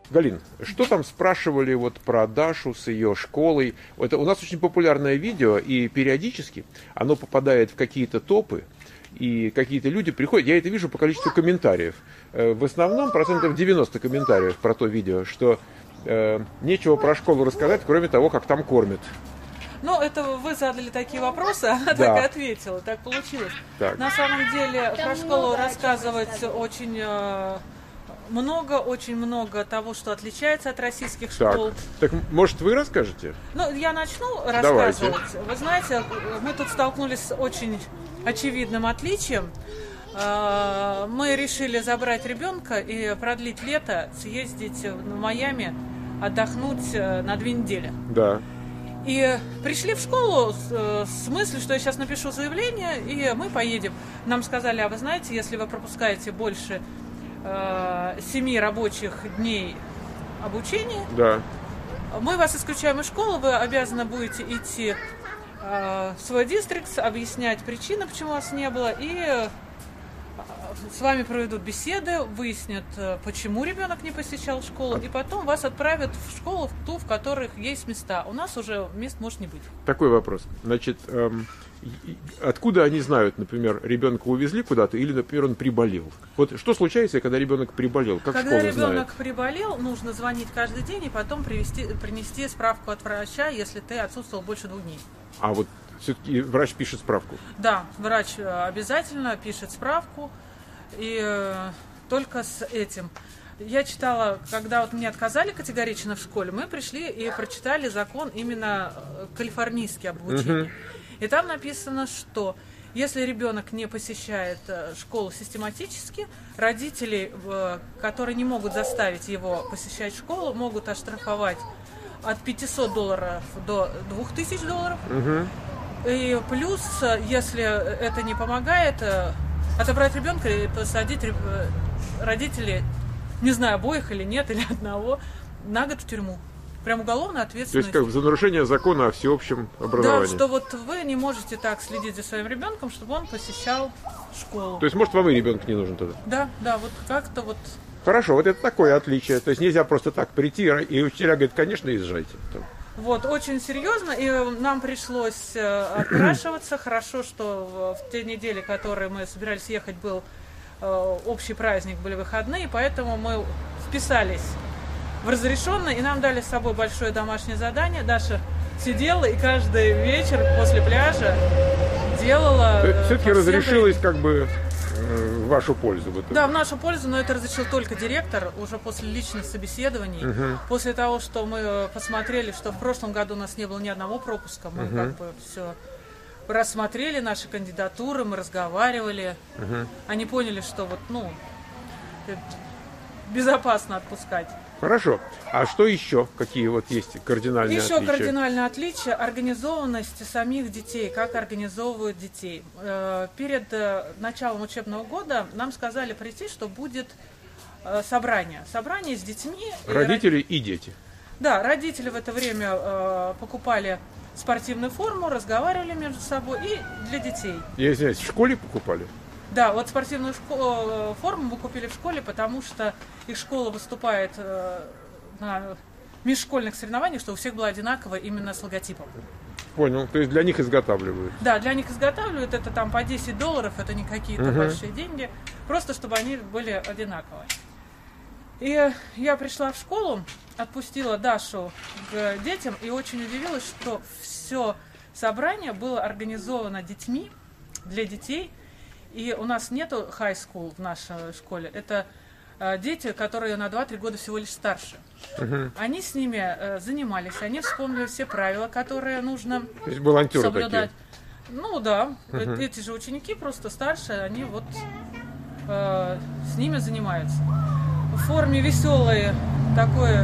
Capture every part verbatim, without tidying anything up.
Галин, что там спрашивали вот про Дашу с ее школой? Это у нас очень популярное видео, и периодически оно попадает в какие-то топы, и какие-то люди приходят, я это вижу по количеству комментариев. В основном процентов девяносто комментариев про то видео, что э, нечего про школу рассказать, кроме того, как там кормят. Ну, это вы задали такие вопросы, она Да. так и ответила, так получилось. Так. На самом деле про школу рассказывать очень э, много, очень много того, что отличается от российских школ. Так, так может вы расскажете? Ну, я начну Давайте. рассказывать. Вы знаете, мы тут столкнулись с очень очевидным отличием. Э, Мы решили забрать ребенка и продлить лето, съездить в Майами, отдохнуть э, на две недели. Да. И пришли в школу с, э, с мыслью, что я сейчас напишу заявление, и мы поедем. Нам сказали, а вы знаете, если вы пропускаете больше э, семи рабочих дней обучения, Да. мы вас исключаем из школы, вы обязаны будете идти э, в свой дистрикт, объяснять причины, почему вас не было, и э, с вами проведут беседы, выяснят, э, почему ребенок не посещал школу, и потом вас отправят в школу, в ту, в которых есть места. У нас уже мест может не быть. Такой вопрос. Значит, эм, и- и откуда они знают, например, ребенка увезли куда-то, или, например, он приболел? Вот что случается, когда ребенок приболел? Как Когда школа ребенок знает? приболел, нужно звонить каждый день и потом привести, принести справку от врача, если ты отсутствовал больше двух дней. А вот все-таки врач пишет справку. Да, врач э, обязательно пишет справку, и э, только с этим. Я читала, когда вот мне отказали категорично в школе, мы пришли и прочитали закон именно э, калифорнийский об обучении. Мгм. И там написано, что если ребенок не посещает э, школу систематически, родители, э, которые не могут заставить его посещать школу, могут оштрафовать от пятисот долларов до двух тысяч долларов. Мгм. И плюс, э, если это не помогает, э, отобрать ребенка и посадить реб- э, родителей, не знаю, обоих или нет, или одного, на год в тюрьму. Прям уголовная То есть ответственность. как за нарушение закона о всеобщем Да, образовании. что вот вы не можете так следить за своим ребенком, чтобы он посещал школу. То есть, может, вам и ребенок не нужен тогда? Да, да, вот как-то вот. Хорошо, вот это такое отличие. То есть нельзя просто так прийти, и учителя говорят, конечно, езжайте. Там. Вот, очень серьезно, и нам пришлось э, отпрашиваться. Хорошо, что в, в те недели, которые мы собирались ехать, был э, общий праздник, были выходные, поэтому мы вписались в разрешенное, и нам дали с собой большое домашнее задание. Даша сидела и каждый вечер после пляжа делала... э, Все-таки по всем разрешилось как бы э, в вашу пользу. в итоге. Да, в нашу пользу, но это разрешил только директор уже после личных собеседований. Мгм. После того, что мы посмотрели, что в прошлом году у нас не было ни одного пропуска, мы Мгм. как бы все рассмотрели наши кандидатуры, мы разговаривали. Мгм. Они поняли, что вот, ну, э, безопасно отпускать. Хорошо. А что еще? Какие вот есть кардинальные Еще отличия? кардинальное отличие – организованность самих детей, как организовывают детей. Э, Перед э, началом учебного года нам сказали прийти, что будет э, собрание. Собрание с детьми. И Родители и дети. Да, родители в это время э, покупали спортивную форму, разговаривали между собой и для детей. Я извиняюсь, в школе покупали? Да, вот спортивную шко- форму мы купили в школе, потому что их школа выступает э, на межшкольных соревнованиях, что у всех было одинаково именно с логотипом. Понял. То есть для них изготавливают. Да, для них изготавливают, это там по десять долларов, это не какие-то Мгм. большие деньги, просто чтобы они были одинаковые. И я пришла в школу, отпустила Дашу к детям и очень удивилась, что все собрание было организовано детьми, для детей. И у нас нету high school в нашей школе. Это э, дети, которые на два-три года всего лишь старше. Мгм. Они с ними э, занимались, они вспомнили все правила, которые нужно То есть волонтеры соблюдать. такие. Ну да, Мгм. э- эти же ученики просто старше, они вот э, с ними занимаются. В форме веселой такое,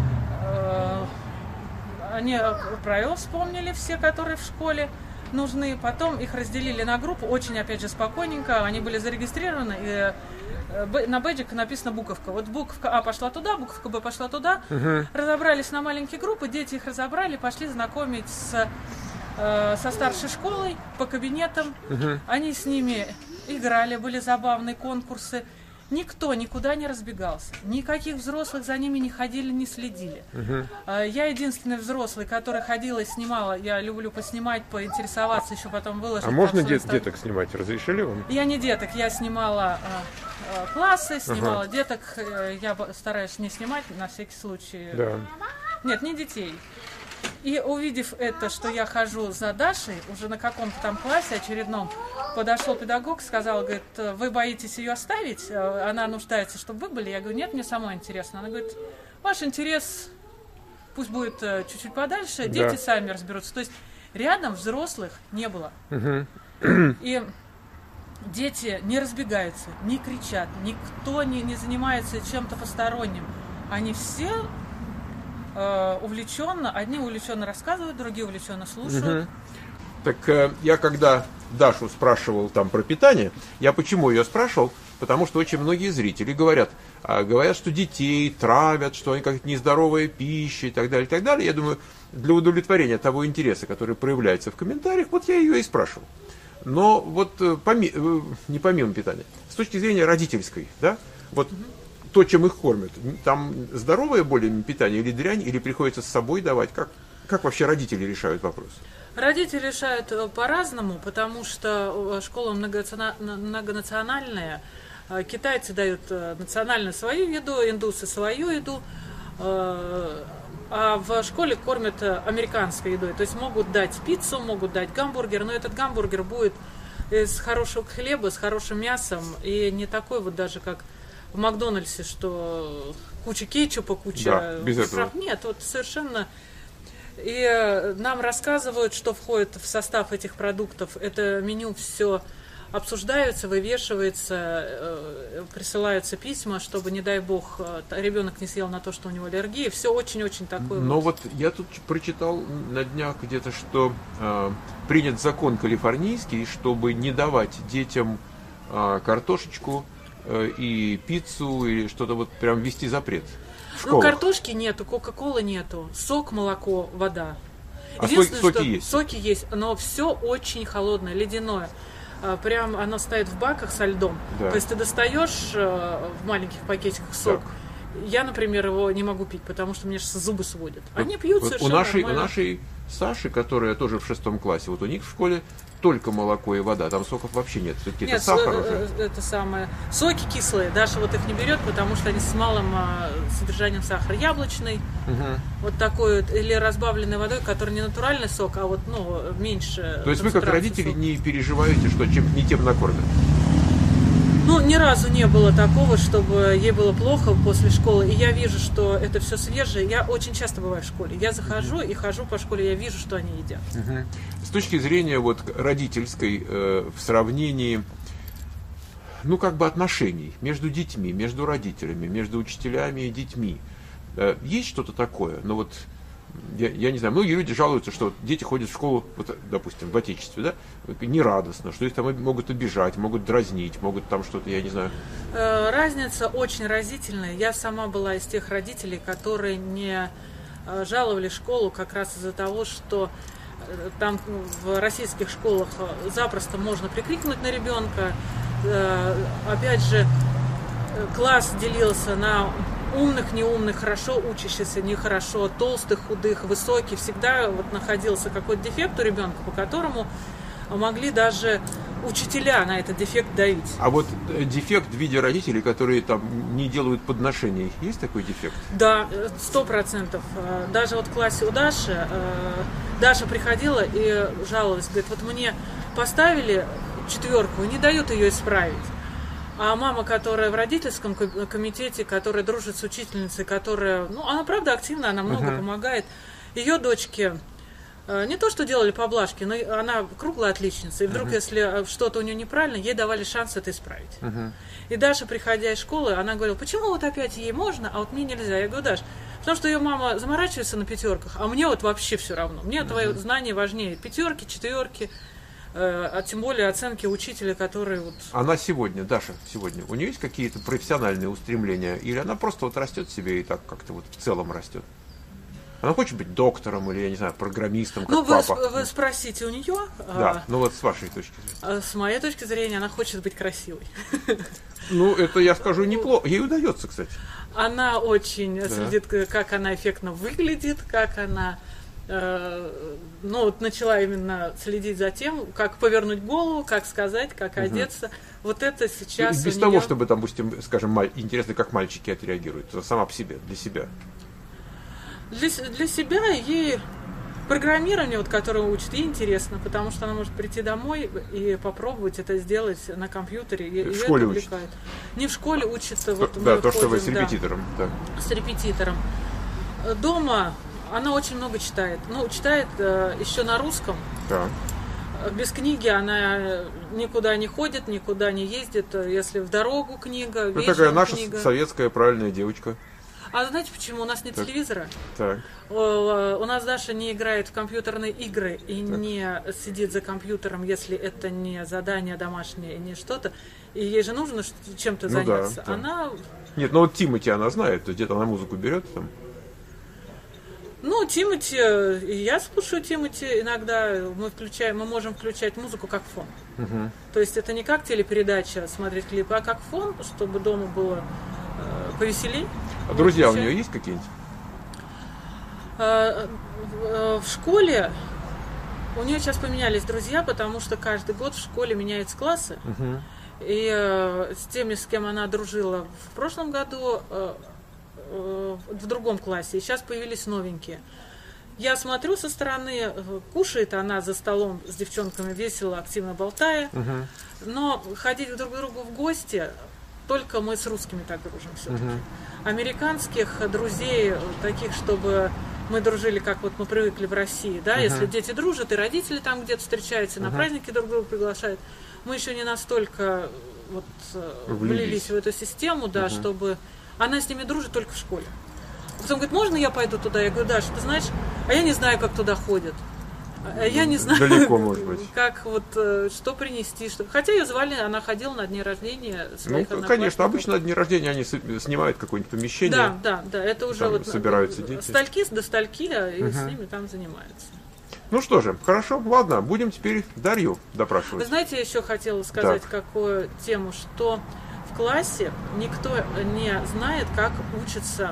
э, они правила вспомнили все, которые в школе нужны. Потом их разделили на группы, очень, опять же, спокойненько. Они были зарегистрированы, и э, б- на бэджике написана буковка. Вот буковка А пошла туда, буковка Б пошла туда. Мгм. Разобрались на маленькие группы, дети их разобрали, пошли знакомить с, э, со старшей школой по кабинетам. Мгм. Они с ними играли, были забавные конкурсы. Никто никуда не разбегался. Никаких взрослых за ними не ходили, не следили. Угу. Я единственный взрослый, который ходила и снимала. Я люблю поснимать, поинтересоваться, еще потом выложить. А можно дет, деток снимать? Разрешили вам? Я не деток, я снимала э, классы, снимала ага. деток. Я стараюсь не снимать, на всякий случай. Да. Нет, не детей. И увидев это, что я хожу за Дашей, уже на каком-то там классе очередном, подошел педагог, сказал, говорит, вы боитесь ее оставить? Она нуждается, чтобы вы были? Я говорю, нет, мне самой интересно. Она говорит, ваш интерес пусть будет чуть-чуть подальше, да. Дети сами разберутся. То есть рядом взрослых не было. Угу. И дети не разбегаются, не кричат, никто не, не занимается чем-то посторонним. Они все... увлеченно, одни увлеченно рассказывают, другие увлеченно слушают. Угу. Так э, я когда Дашу спрашивал там про питание, я почему ее спрашивал? Потому что очень многие зрители говорят, э, говорят, что детей травят, что они как-то нездоровая пища и так далее, и так далее. Я думаю, для удовлетворения того интереса, который проявляется в комментариях, вот я ее и спрашивал. Но вот э, поми, э, не помимо питания, с точки зрения родительской, да, вот угу. то, чем их кормят, там здоровое более питание или дрянь, или приходится с собой давать? Как, как вообще родители решают вопрос? Родители решают по-разному, потому что школа многонациональная. Китайцы дают национальную свою еду, индусы свою еду, а в школе кормят американской едой. То есть могут дать пиццу, могут дать гамбургер, но этот гамбургер будет из хорошего хлеба, с хорошим мясом, и не такой вот даже как в Макдональдсе, что куча кетчупа, куча... Да, без этого. Нет, вот совершенно... И нам рассказывают, что входит в состав этих продуктов. Это меню все обсуждается, вывешивается, присылаются письма, чтобы, не дай бог, ребенок не съел на то, что у него аллергия. Все очень-очень такое. Но вот. вот я тут прочитал на днях где-то, что э, принят закон калифорнийский, чтобы не давать детям э, картошечку э, и пиццу, или что-то вот прям ввести запрет. Ну, картошки нету, кока-колы нету, сок, молоко, вода. А соки, соки есть? Соки есть, но все очень холодное, ледяное. Прям оно стоит в баках со льдом. Да. То есть ты достаешь в маленьких пакетиках сок. Так. Я, например, его не могу пить, потому что мне же зубы сводят. Они вот, пьют вот совершенно у нашей, нормально. У нашей Саши, которая тоже в шестом классе, вот у них в школе только молоко и вода, там соков вообще нет. Все-таки нет, это сахар уже. Это самое. Соки кислые, Даша вот их не берет, потому что они с малым а, содержанием сахара. Яблочный, угу. вот такой вот, или разбавленной водой, который не натуральный сок, а вот, ну, меньше. То есть вы как родители сока. Не переживаете, что чем не тем накормят? Ну, ни разу не было такого, чтобы ей было плохо после школы. И я вижу, что это все свежее. Я очень часто бываю в школе. Я захожу и хожу по школе, я вижу, что они едят. Угу. С точки зрения вот родительской, э, в сравнении, ну, как бы отношений между детьми, между родителями, между учителями и детьми, э, есть что-то такое? Ну, вот, я, я не знаю, многие люди жалуются, что дети ходят в школу, вот, допустим, в Отечестве, да, нерадостно, что их там могут обижать, могут дразнить, могут там что-то, я не знаю. Разница очень разительная. Я сама была из тех родителей, которые не жаловали школу как раз из-за того, что там в российских школах запросто можно прикрикнуть на ребенка. Опять же, класс делился на умных, неумных, хорошо учащихся, нехорошо, толстых, худых, высоких. Всегда вот находился какой-то дефект у ребенка, по которому могли даже учителя на этот дефект давить. А вот дефект в виде родителей, которые там не делают подношений, есть такой дефект? Да, сто процентов. Даже вот в классе у Даши, Даша приходила и жаловалась, говорит, вот мне поставили четверку и не дают ее исправить. А мама, которая в родительском комитете, которая дружит с учительницей, которая, ну, она правда активна, она много uh-huh. помогает. Ее дочке не то, что делали поблажки, но она круглая отличница. И вдруг, uh-huh. если что-то у нее неправильно, ей давали шанс это исправить. Uh-huh. И Даша, приходя из школы, она говорила, почему вот опять ей можно, а вот мне нельзя? Я говорю, Даш, потому что ее мама заморачивается на пятерках, а мне вот вообще все равно. Мне uh-huh. твои знания важнее. Пятерки, четверки. А тем более оценки учителя, которые вот... Она сегодня, Даша, сегодня, у нее есть какие-то профессиональные устремления? Или она просто вот растет себе и так как-то вот в целом растет? Она хочет быть доктором или, я не знаю, программистом, как ну, вы, папа. вы спросите у нее. Да, а, ну вот с вашей точки зрения. С моей точки зрения, она хочет быть красивой. Ну, это, я скажу, неплохо. Ей удается, кстати. Она очень Да. следит, как она эффектно выглядит, как она... э, ну, вот начала именно следить за тем, как повернуть голову, как сказать, как Мгм. одеться. Вот это сейчас Без у того, неё- чтобы, там, допустим, скажем, маль- интересно, как мальчики отреагируют. Сама по себе, для себя. Для, с- для себя ей программирование, вот, которое учит, ей интересно, потому что она может прийти домой и попробовать это сделать на компьютере. И, В и школе это учит? увлекает. Не в школе учится. Вот да, мы то, что вы с ходим, да, репетитором. Да. с репетитором. Дома она очень много читает. Ну, читает э, еще на русском. Да. Без книги она никуда не ходит, никуда не ездит. Если в дорогу книга, Ну, вечером такая наша книга. советская правильная девочка. А знаете почему? У нас нет Так. телевизора. Так. О, У нас Даша не играет в компьютерные игры и не сидит за компьютером, если это не задание домашнее, не что-то. И ей же нужно ш- чем-то Ну да, заняться. да. Она, Нет, ну вот Тимати она знает, то есть где-то она музыку берет там. ну, Тимати, и я слушаю Тимати иногда. Мы включаем, мы можем включать музыку как фон. Мгм. То есть это не как телепередача смотреть клипы, а как фон, чтобы дома было э, повеселей. А друзья у Включаем. нее есть какие-нибудь? Э, в- В школе у нее сейчас поменялись друзья, потому что каждый год в школе меняются классы. Мгм. И э, с теми, с кем она дружила в прошлом году, э, э, в другом классе, и сейчас появились новенькие. Я смотрю со стороны, э, кушает она за столом с девчонками весело, активно болтая, Мгм. но ходить друг к другу в гости только мы с русскими так дружим все-таки. Мгм. Американских друзей, э, таких, чтобы мы дружили, как вот мы привыкли в России, да, Мгм. если дети дружат, и родители там где-то встречаются, на Мгм. праздники друг друга приглашают, мы еще не настолько вот, э, Влились. влились в эту систему, да, Мгм. чтобы... Она с ними дружит только в школе. Потом говорит, можно я пойду туда? Я говорю, Даша, ты знаешь, а я не знаю, как туда ходят. А Я не знаю, Далеко, может быть. как вот, э, что принести. Что... Хотя ее звали, она ходила на дни рождения Ну, своих конечно, одноклассников. обычно на дни рождения они с- снимают какое-нибудь помещение. Да, да, да, это уже Там вот собираются дети. стальки до стальки, а, и Мгм. с ними там занимаются. Ну что же, хорошо, ладно, будем теперь Дарью Вы допрашивать. знаете, я еще хотела сказать Так. какую тему, что в классе никто не знает, как учится,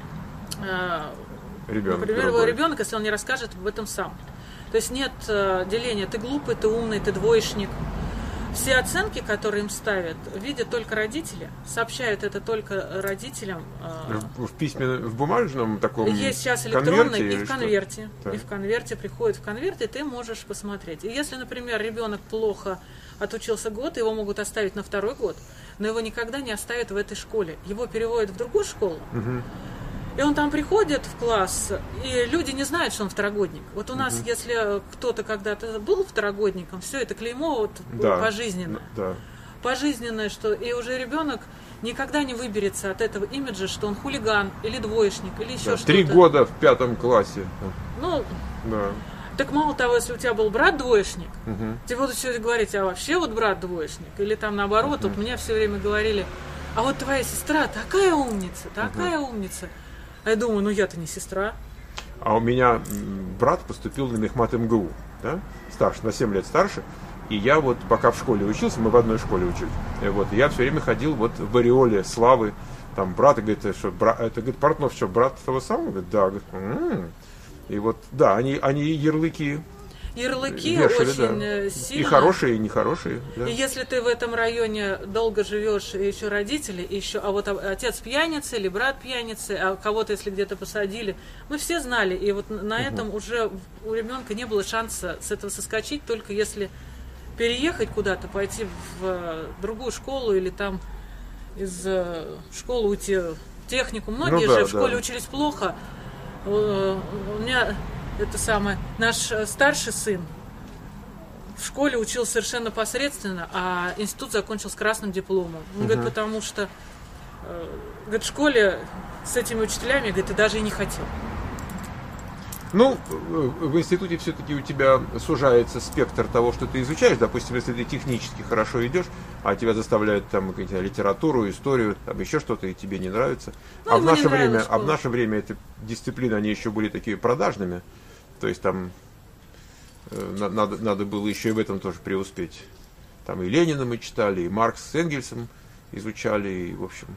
э, Ребенок. например, другой. ребенок, если он не расскажет об этом сам. То есть нет э, деления, ты глупый, ты умный, ты двоечник. Все оценки, которые им ставят, видят только родители, сообщают это только родителям. э, В, в письменном, в бумажном таком Есть сейчас конверте электронный и или в что? конверте. Так. И в конверте приходит в конверте, и ты можешь посмотреть. И если, например, ребенок плохо отучился год, его могут оставить на второй год, но его никогда не оставят в этой школе. Его переводят в другую школу, Мгм. и он там приходит в класс, и люди не знают, что он второгодник. Вот у нас, если кто-то когда-то был второгодником, все это клеймо вот Да. пожизненно. Да. Пожизненное, что и уже ребенок никогда не выберется от этого имиджа, что он хулиган или двоечник, или еще Да. что-то. Три года в пятом классе. Ну, Да. так мало того, если у тебя был брат двоечник, Мгм. тебе будут все говорить, а вообще вот брат двоечник. Или там наоборот, вот мне все время говорили, а вот твоя сестра такая умница, такая умница. А я думаю, ну я-то не сестра. А у меня м, брат поступил на мехмат эм гэ у, да? Старше, на семь лет старше. И я вот пока в школе учился, мы в одной школе учились. И вот я все время ходил вот в ореоле славы. Там брат, и говорит, «Это что, бра- это, говорит, Портнов, что, брат того самого? Говорит, да. Говорит, «М-м». И вот, да, они, они ярлыки Ярлыки вешали, очень да. э, И сильно. хорошие, и нехорошие. Да. И если ты в этом районе долго живешь, и еще родители, и еще, а вот о- отец пьяница или брат пьяницы, а кого-то, если где-то посадили, мы все знали, и вот на этом уже у ребенка не было шанса с этого соскочить, только если переехать куда-то, пойти в э, другую школу или там из э, школы уйти в технику. Многие Ну да, же в школе да. учились плохо. Э, У меня это самое, наш э, старший сын в школе учился совершенно посредственно, а институт закончил с красным дипломом. Он говорит, потому что э, говорит, в школе с этими учителями, говорит, ты даже и не хотел. Ну, в институте все-таки у тебя сужается спектр того, что ты изучаешь. Допустим, если ты технически хорошо идешь, а тебя заставляют там литературу, историю, там еще что-то, и тебе не нравится. Ну, а, в наше время, школа. а в наше время эти дисциплины, они еще были такие продажными. То есть там э, надо, надо было еще и в этом тоже преуспеть. Там и Ленина мы читали, и Маркс с Энгельсом изучали, и, в общем...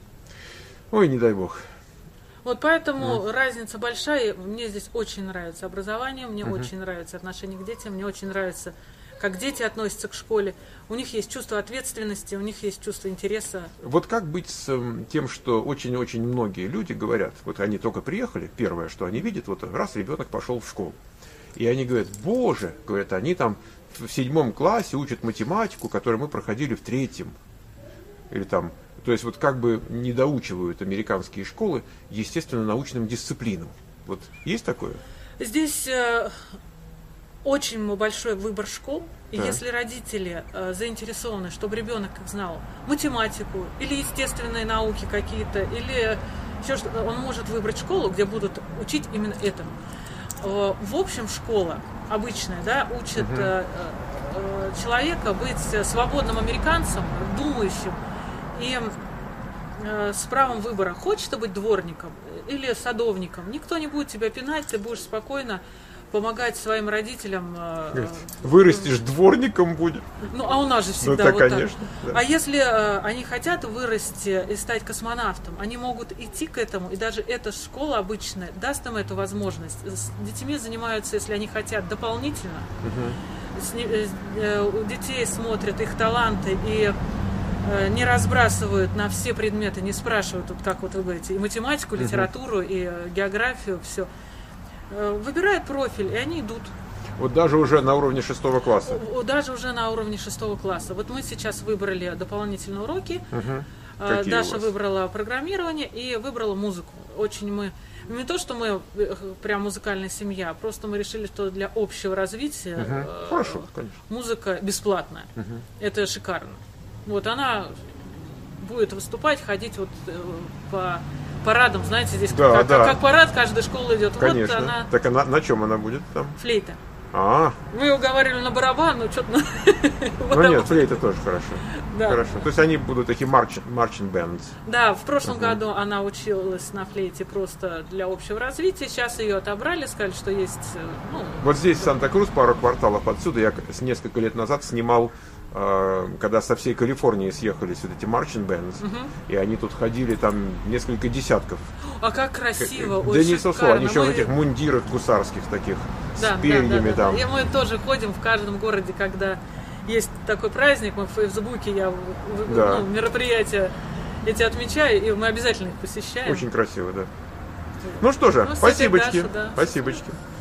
Ой, не дай бог. Вот поэтому mm. разница большая. Мне здесь очень нравится образование, мне mm-hmm. очень нравится отношение к детям, мне очень нравится, как дети относятся к школе. У них есть чувство ответственности, у них есть чувство интереса. Вот как быть с э, тем, что очень-очень многие люди говорят, вот они только приехали, первое, что они видят, вот раз ребенок пошел в школу. И они говорят, боже, говорят, они там в седьмом классе учат математику, которую мы проходили в третьем. Или там... То есть вот как бы не доучивают американские школы, естественно, научным дисциплинам. Вот есть такое? Здесь э, очень большой выбор школ. И да. если родители э, заинтересованы, чтобы ребенок знал математику или естественные науки какие-то, или еще что, он может выбрать школу, где будут учить именно этому. Э, в общем, школа обычная, да, учит угу. э, э, человека быть свободным американцем, думающим, и э, с правом выбора, хочешь ты быть дворником или садовником, никто не будет тебя пинать, ты будешь спокойно помогать своим родителям. Э, Вырастешь, э, дворником будет. Ну, а у нас же всегда ну, вот конечно, так. Да. А если э, они хотят вырасти и стать космонавтом, они могут идти к этому, и даже эта школа обычная даст им эту возможность. С детьми занимаются, если они хотят, дополнительно. Угу. С, э, у детей смотрят их таланты и не разбрасывают на все предметы, не спрашивают, вот как вот вы говорите, и математику, литературу, uh-huh. и географию, все. Выбирают профиль, и они идут. Вот даже уже на уровне шестого класса? Даже уже на уровне шестого класса. Вот мы сейчас выбрали дополнительные уроки. Uh-huh. Даша выбрала программирование и выбрала музыку. Очень мы... Не то, что мы прям музыкальная семья, просто мы решили, что для общего развития uh-huh. Хорошо, конечно. Музыка бесплатная. Uh-huh. Это шикарно. Вот она будет выступать, ходить вот э, по парадам, знаете, здесь да, как, да. как парад, каждая школа идет. Конечно. Вот она... Так она, на чем она будет там? Флейта. А. Мы уговаривали на барабан, но что-то... Ну нет, флейта тоже хорошо. Да. Хорошо. То есть они будут такие marching bands. Да, в прошлом uh-huh. году она училась на флейте просто для общего развития. Сейчас ее отобрали, сказали, что есть... Ну, вот здесь, в Санта-Крус, пару кварталов отсюда, я несколько лет назад снимал, когда со всей Калифорнии съехались вот эти marching bands, uh-huh. и они тут ходили там несколько десятков. А как красиво, да очень не шикарно. Они еще мы... в этих мундирах гусарских таких, да, с перьями да, да, там. Да. И мы тоже ходим в каждом городе, когда есть такой праздник, мы в Фейсбуке, я да. ну, мероприятия эти отмечаю, и мы обязательно их посещаем. Очень красиво, да. Ну что же, ну, спасибочки. Дашу, да. Спасибочки.